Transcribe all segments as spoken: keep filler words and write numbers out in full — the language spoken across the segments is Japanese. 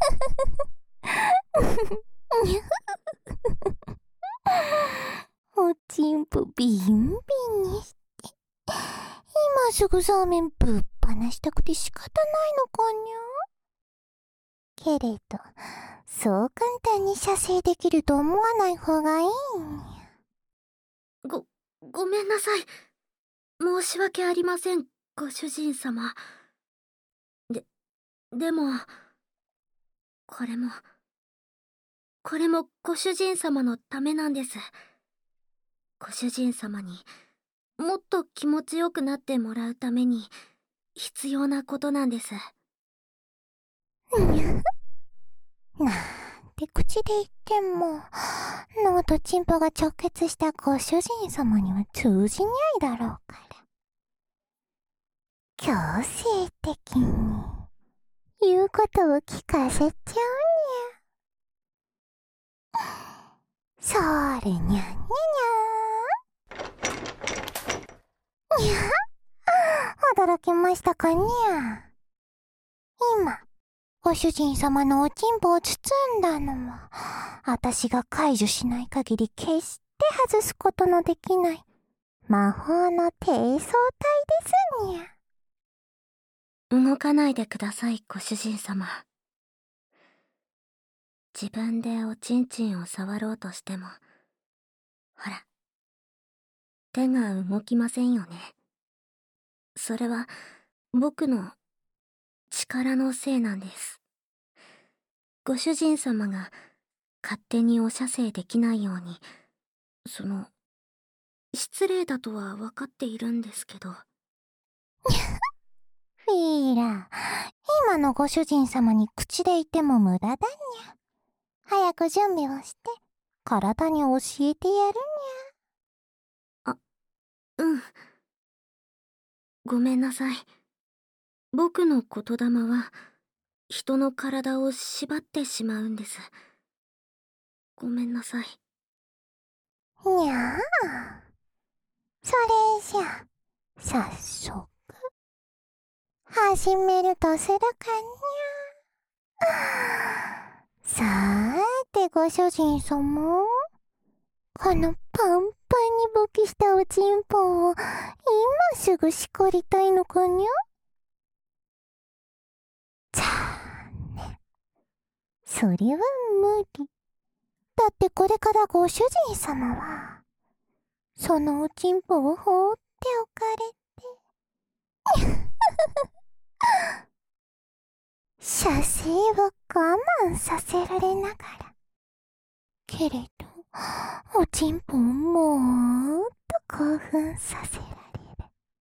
おちんぽビンビンにして、今すぐそうめんぶっ放したくて仕方ないのかにゃ。けれど、そう簡単に射精できると思わない方がいいんや。 ご、ごめんなさい。申し訳ありません、ご主人様。で、でも、これも、これもご主人様のためなんです。ご主人様にもっと気持ちよくなってもらうために必要なことなんです。 なんて口で言っても、脳とチンポが直結したご主人様には通じにゃいだろうから。強制的に言うことを聞かせちゃうにゃ。それにゃんにゃにゃー。にゃ驚きましたかにゃ。今、ご主人様のおちんぽを包んだのは、私が解除しない限り決して外すことのできない魔法の低層体ですにゃ。 動かないでください、ご主人様。自分でおちんちんを触ろうとしても、ほら、手が動きませんよね。それは僕の力のせいなんです。ご主人様が勝手にお射精できないように、その、失礼だとは分かっているんですけど。 フィーラ、今のご主人様に口で言っても無駄だにゃ。早く準備をして、体に教えてやるにゃ。あ、うん。ごめんなさい。僕の言霊は、人の体を縛ってしまうんです。ごめんなさい。 にゃあ。それじゃ、早速、始めるとするかにゃ。さーてご主人様、このパンパンに勃起したおちんぽを今すぐしこりたいのかにゃ。残念。それは無理。だってこれからご主人様は、そのおちんぽを放っておかれて。射精を我慢させられながら。けれど、おちんぽをもーっと興奮させられる。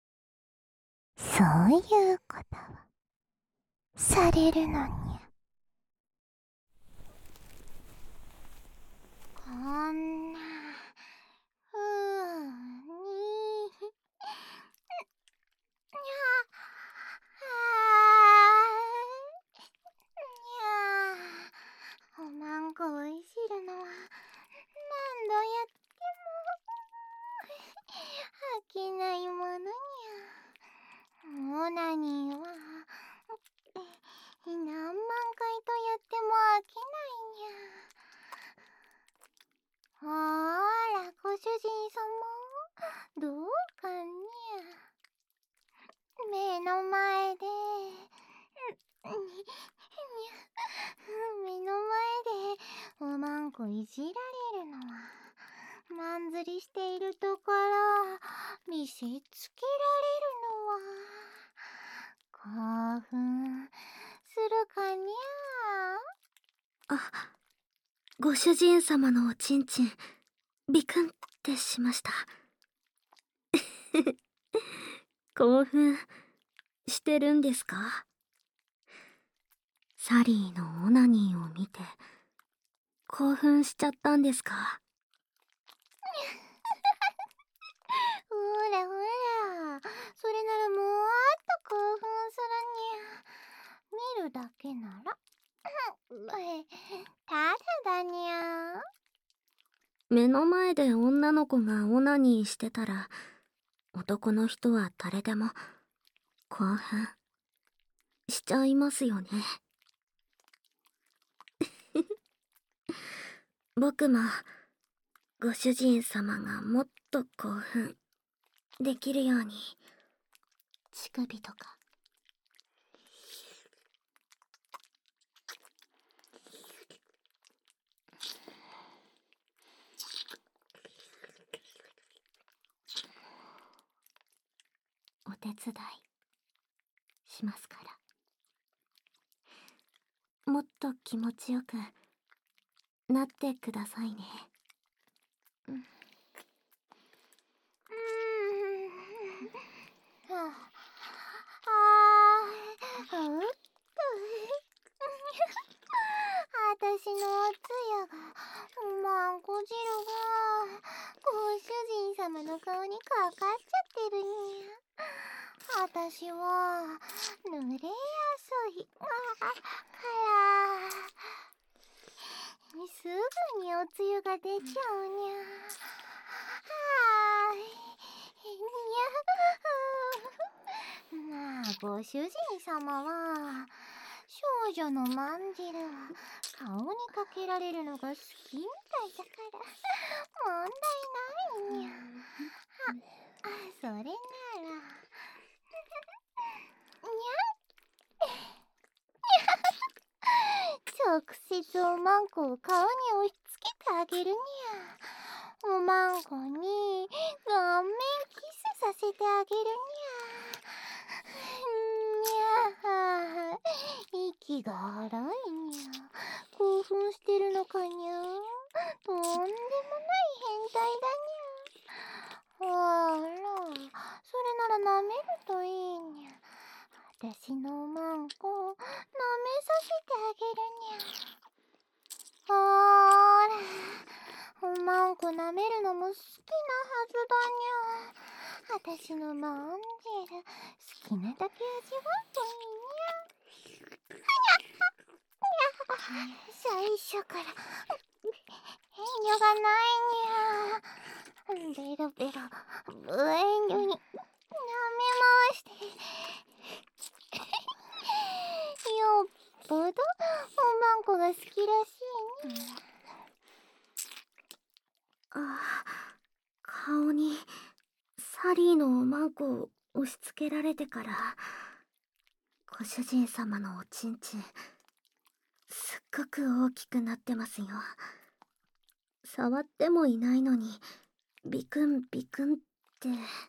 そういうことは、されるのにゃ。こんな、ふうに、にゃ、あー、にゃー、おまんこをいじるのは、何度やっても、飽きないものにゃ。オナニーは、何万回とやっても飽きないにゃ。ほーら、ご主人様、どうかにゃ。目の前で、目の前でおまんこいじられるのは、まんずりしているところを見せつけられるのは、興奮するかにゃ。 あ、ご主人様のおちんちん、ビクンってしました。興奮してるんですか？サリーのオナニーを見て、興奮しちゃったんですか？ ほらほら、それならもっと興奮するにゃ。見るだけなら。ただだにゃ。 目の前で女の子がオナニーしてたら、男の人は誰でも興奮しちゃいますよね。 僕もご主人様がもっと興奮できるように乳首とかお手伝いしますから。もっと気持ちよくなってくださいね。 うん。はあ、あー、うっと。私のおつやが、おまんこ汁が、ご主人様の顔にかかっちゃってるにゃ。私は、濡れやすい。あから、すぐにおつゆが出ちゃうにゃ。はーい。にゃ。まあ、ご主人様は、少女のまんじる顔にかけられるのが好きみたいだから問題ないにゃ。あ、それならにゃ直接おまんこを顔に押し付けてあげるにゃ。おまんこに顔面キスさせてあげるにゃ。にゃー、息が荒いにゃ。興奮してるのかにゃ。とんでもない変態だにゃ。あら、それなら舐めるといいにゃ。私のおまんこ舐めさせてあげるにゃ。ほーら、おまんこ舐めるのも好きなはずだにゃ。私のまんじる好きなだけ味わっていいにゃ。最初から遠慮がないにゃ。ベロベロ無遠慮に舐め回してよっぽどおまんこが好きらしいにゃ。 あ、顔にサリーのおまんこを押し付けられてからご主人様のおちんちんすっごく大きくなってますよ。触ってもいないのにビクンビクンって。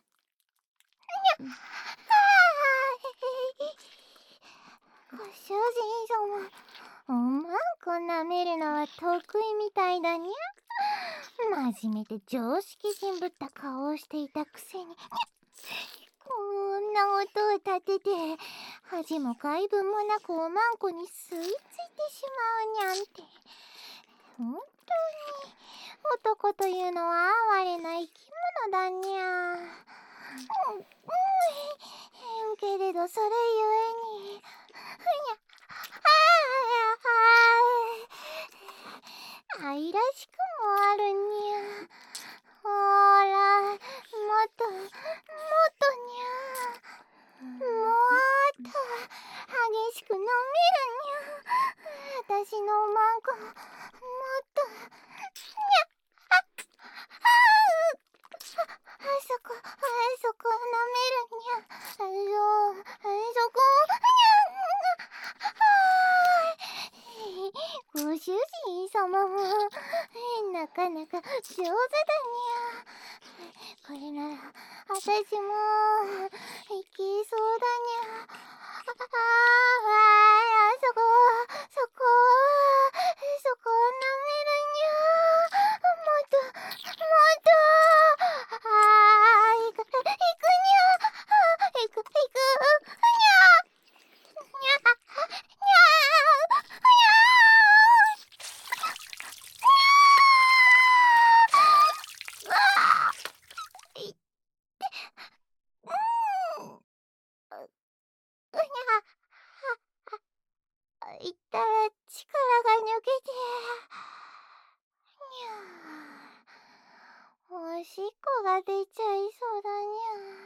ご主人様、おまんこ舐めるのは得意みたいだにゃ。真面目で常識人ぶった顔をしていたくせに、こんな音を立てて恥も外聞もなくおまんこに吸い付いてしまうにゃんて。本当に男というのは哀れな生き物だにゃ。うん、うん、けれどそれゆえに、ふにゃ、ああ、愛らしくもあるにゃ。ほら、もっと、もっとにゃ。もっと、激しく飲めるにゃ。私のおまんこ、もっと、にゃ。あ、あ、あそこ、あそこ、舐めるにゃ。あそ、あそこ、にゃ。ご主人様も、なかなか上手だにゃ。これなら、私も、いけそうだにゃ。ああ、あそこ、そこ、そこ、舐めるにゃ。もっと、もっと、ああ、いく、いくにゃ。いく、いく、にゃ。にゃ、にゃ、にゃ。わあ、いって、うん、う、うにゃ。言ったら力が抜けて、にゃー、おしっこが出ちゃいそうだに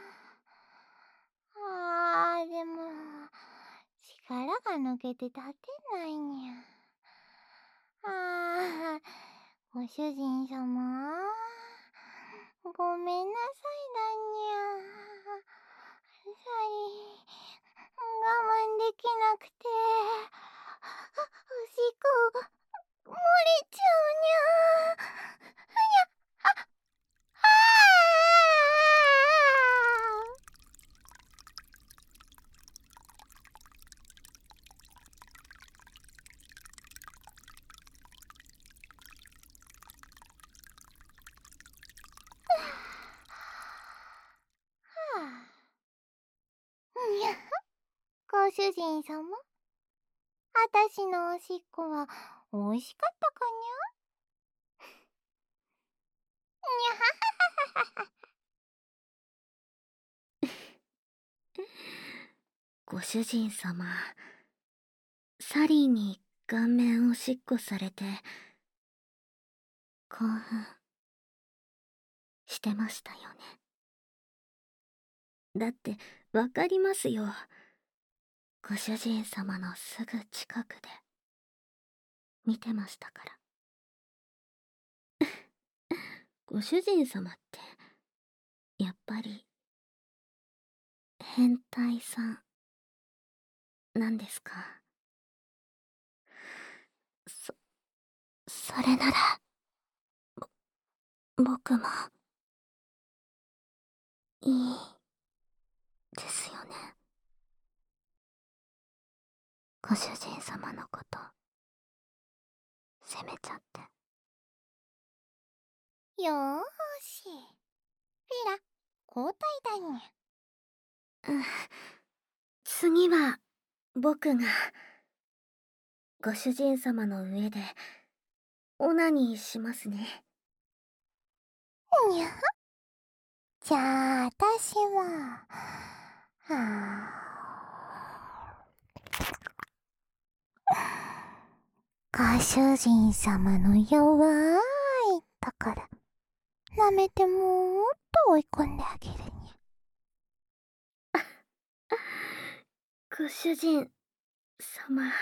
ゃ。あー、でも力が抜けて立てないにゃ。あー、 ご主人様、ごめんなさいだにゃ。サリー、我慢できなくて、おしっこ、漏れちゃうにゃ。にゃ、あ、あー。はあ。にゃ、ご主人様、あたしのおしっこはおいしかったかにゃ？にゃははははは。 ご主人様、サリーに顔面おしっこされて、興奮してましたよね。だって、わかりますよ。ご主人様のすぐ近くで、見てましたから。ご主人様って、やっぱり、変態さん、なんですか？そ、それなら、ぼ、僕も、いい、ですよね。ご主人様のこと、責めちゃって。 よーし。フィラ、交代だにゃ。 うん。次は、僕が、ご主人様の上で、オナニーしますね。 にゃ。じゃあ、あたしは、はあ、ご主人様の弱いところ、舐めてもーっと追い込んであげるにゃ。 ご主人様、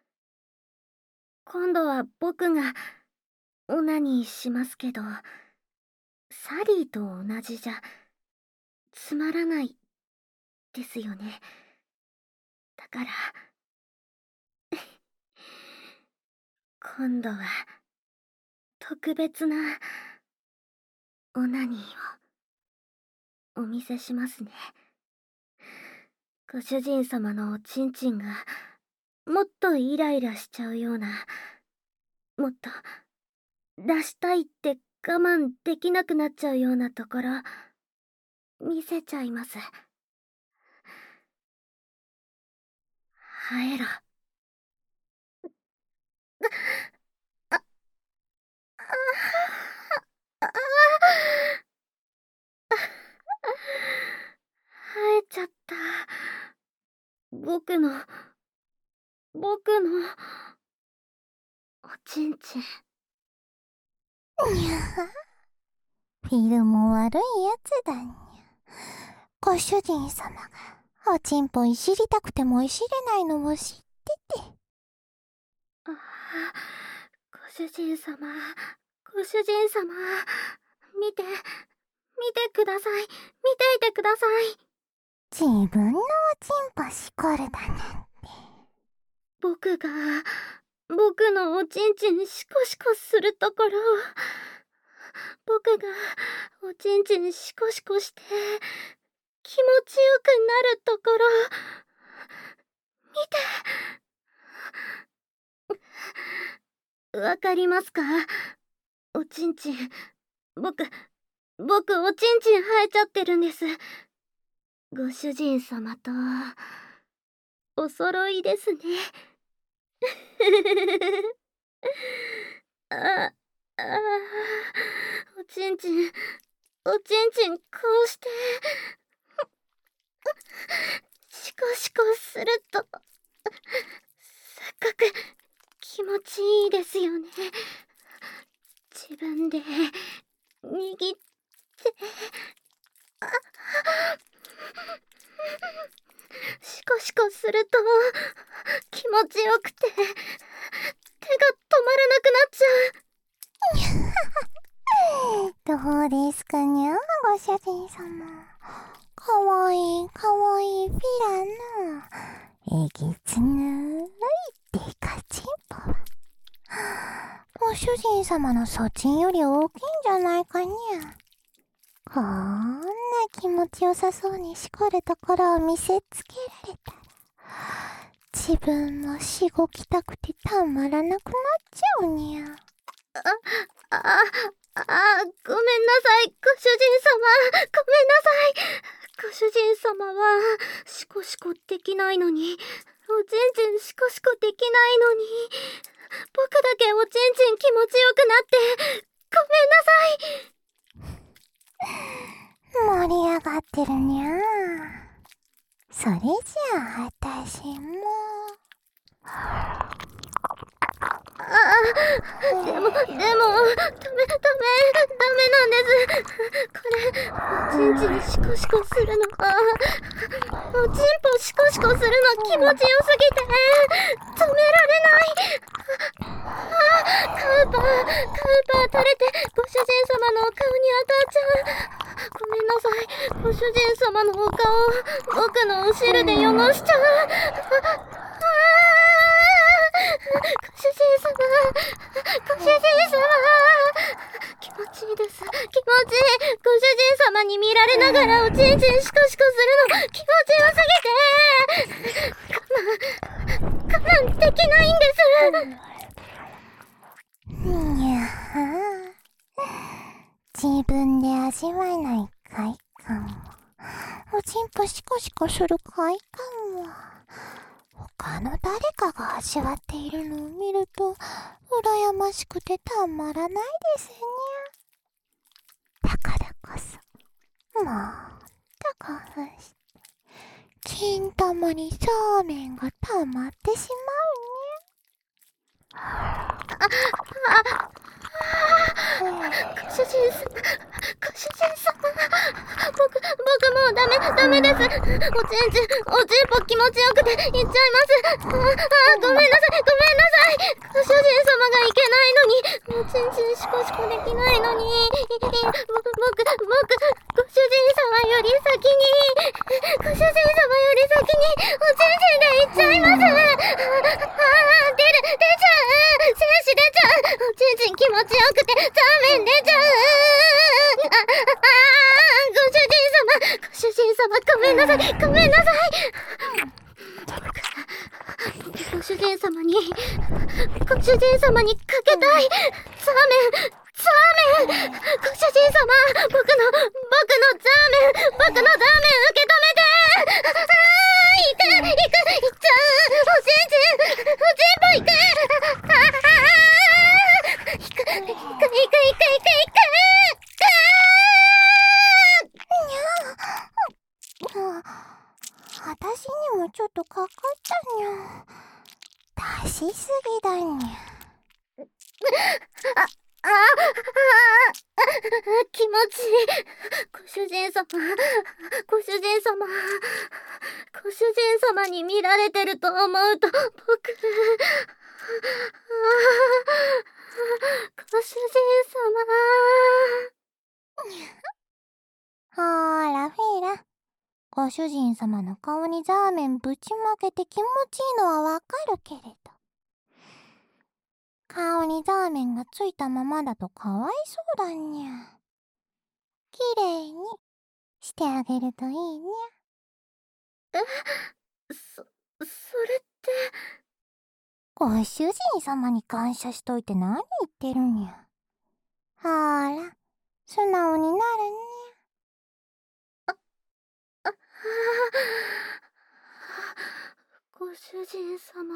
今度は僕がオナニーしますけど、サリーと同じじゃつまらないですよね。だから今度は特別なオナニーをお見せしますね。ご主人様のおちんちんがもっとイライラしちゃうような、もっと出したいって我慢できなくなっちゃうようなところ見せちゃいます。生えろ。あ、あ、あ、あ、生えちゃった。僕の、僕の、おちんちん。 にゃは。フィルも悪いやつだにゃ。ご主人様がおちんぽいじりたくてもいじれないのを知ってて。 ああ、ご主人様、ご主人様、見て、見てください、見ていてください。 自分のおちんぽしこるだなんて。 僕が、僕のおちんちんシコシコするところ、僕がおちんちんシコシコして気持ちよくなるところ、見て。わかりますか？おちんちん、僕、僕おちんちん生えちゃってるんです。ご主人様と、お揃いですね。あ、あー、おちんちん、おちんちんこうして、シコシコすると、すっごく気持ちいいですよね。自分で握って、あ、シコシコすると気持ちよくて手が止まらなくなっちゃう。 る方ですかにゃ、ご主人様。かわいいかわいいピラのえげつぬいデカチンポはご主人様のそちんより大きいんじゃないかにゃ。こんな気持ちよさそうにしこるところを見せつけられたら自分もしごきたくてたまらなくなっちゃうにゃ。 あ、あ、あ、あ、ごめんなさい、ご主人様、ごめんなさい。ご主人様は、シコシコできないのに、おちんちんシコシコできないのに、僕だけおちんちん気持ちよくなって、ごめんなさい。 盛り上がってるにゃ。それじゃあ、あたしも。 ああ、でも、でも、ダメ、ダメ、ダメなんです。これ、おちんちんシコシコするの、あおちんぽシコシコするの気持ちよすぎて、止められない。あ、カウパー、カウパー垂れて、ご主人様のお顔に当たっちゃう。ごめんなさい、ご主人様のお顔、僕のお汁で汚しちゃう。あご主人様、ご主人様、気持ちいいです、気持ちいい。ご主人様に見られながらおちんちんシコシコするの気持ちよすぎて我慢、我慢できないんです。 にゃー、自分で味わえない快感もおちんぽシコシコする快感も他の誰かが味わっているのを見ると羨ましくてたまらないですにゃ。だからこそもっと興奮して金玉にそうめんが溜まってしまうにゃ。ああご主人様、ご主人様、僕、僕もうダメ、ダメです。おちんちん、おちんぽ気持ちよくて言っちゃいます。ああ、ごめんなさい、ごめんなさい。ご主人様がいけないのに、おちんちんシコシコできないのに、僕、僕、僕、ご主人様より先に、ご主人様より先に、おちんちんで言っちゃいます。ああ、出る、出ちゃう、精子出ちゃう、おちんちん気持ちよくて、ザーメン出ちゃう。ああ、ご主人様、ご主人様、ごめんなさい、ごめんなさい。僕、ご主人様に、ご主人様にかけたい。ザーメン、ザーメン。ご主人様、僕の、僕のザーメン、僕のザーメン受け止めて。ああ、行く、行く、行っちゃう。おちんちん、おちんぽ行く。ああ、行く、行く、行く、行く、行く、行く。 私にもちょっとかかったにゃ。出しすぎだにゃ。 あ、あ、あ、気持ちいい。ご主人様、ご主人様、ご主人様に見られてると思うと、僕、ご主人様。ほーらフィーラ、ご主人様の顔にザーメンぶちまけて気持ちいいのはわかるけれど、顔にザーメンがついたままだとかわいそうだにゃ。きれいにしてあげるといいにゃ。え、そ、それって。 ご主人様に感謝しといて何言ってるにゃ。ほーら、素直になるにゃ。あ、あ、ご主人様、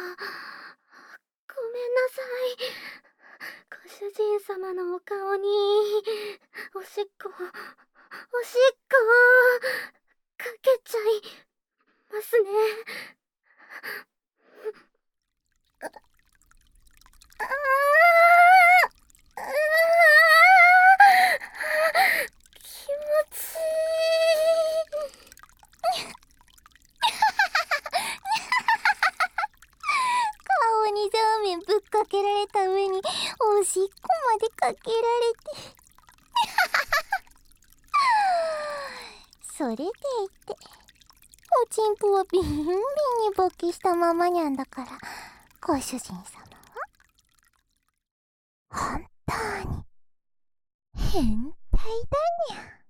ごめんなさい。ご主人様のお顔に、おしっこ、おしっこ、かけちゃいますね。あ、ああ、気持ちいい。 顔にザーメンぶっかけられた上におしっこまでかけられてれでいて、おちんぽはビンビンに勃起したままにゃんだから、ご主人様は本当に変態だにゃ。